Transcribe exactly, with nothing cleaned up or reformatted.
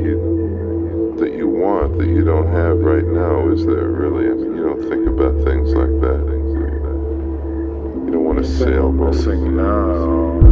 you that you want that you don't have right now? Is there really? I mean, you don't think about things like that. You don't want a Anything I'm sailboat. missing now.